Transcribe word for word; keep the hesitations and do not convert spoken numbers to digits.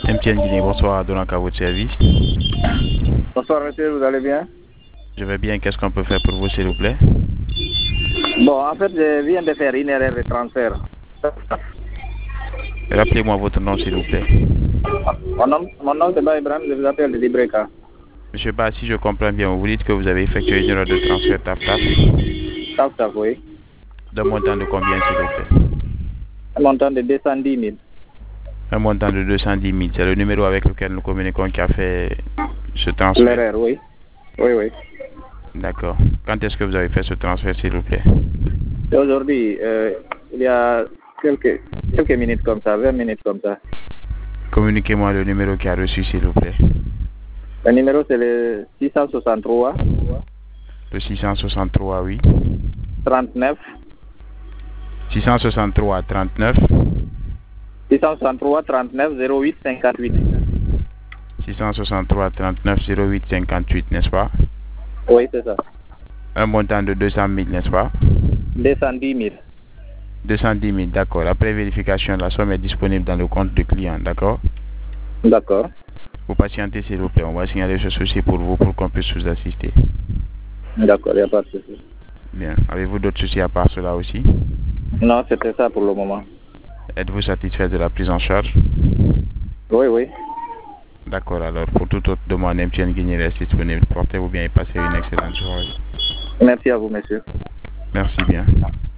M T N Guinée, bonsoir, Donaka à votre service. Bonsoir monsieur, vous allez bien? Je vais bien, qu'est-ce qu'on peut faire pour vous s'il vous plaît? Bon, en fait, je viens de faire une erreur de transfert. Rappelez-moi votre nom s'il vous plaît. Mon nom, mon nom c'est Ba Ibrahim, je vous appelle de Libreka. Monsieur Ba, si je comprends bien, vous dites que vous avez effectué une erreur de transfert TAF-TAF. TAF-TAF, oui. D'un montant de combien s'il vous plaît? Un montant de deux cent dix mille. Un montant de deux cent dix mille, c'est le numéro avec lequel nous communiquons qui a fait ce transfert. L'erreur, oui. Oui, oui. D'accord. Quand est-ce que vous avez fait ce transfert s'il vous plaît? Aujourd'hui, euh, il y a quelques, quelques minutes comme ça, vingt minutes comme ça. Communiquez-moi le numéro qui a reçu s'il vous plaît. Le numéro c'est le six cent soixante-trois. Le six cent soixante-trois, oui. trente-neuf. six cent soixante-trois, trente-neuf. six cent soixante-trois, trente-neuf, zéro huit, cinquante-huit. six cent soixante-trois, trente-neuf, zéro huit, cinquante-huit, n'est-ce pas? Oui, c'est ça. Un montant de deux cent mille, n'est-ce pas? deux cent dix mille. deux cent dix mille, d'accord. Après vérification, la somme est disponible dans le compte du client, d'accord? D'accord. Vous patientez s'il vous plaît, on va signaler ce souci pour vous pour qu'on puisse vous assister. D'accord, il n'y a pas de souci. Bien. Avez-vous d'autres soucis à part cela aussi? Non, c'était ça pour le moment. Êtes-vous satisfait de la prise en charge? Oui, oui. D'accord, alors pour toute autre demande, M T N Guinée reste disponible. Portez-vous bien et passez une excellente journée. Merci à vous, monsieur. Merci bien.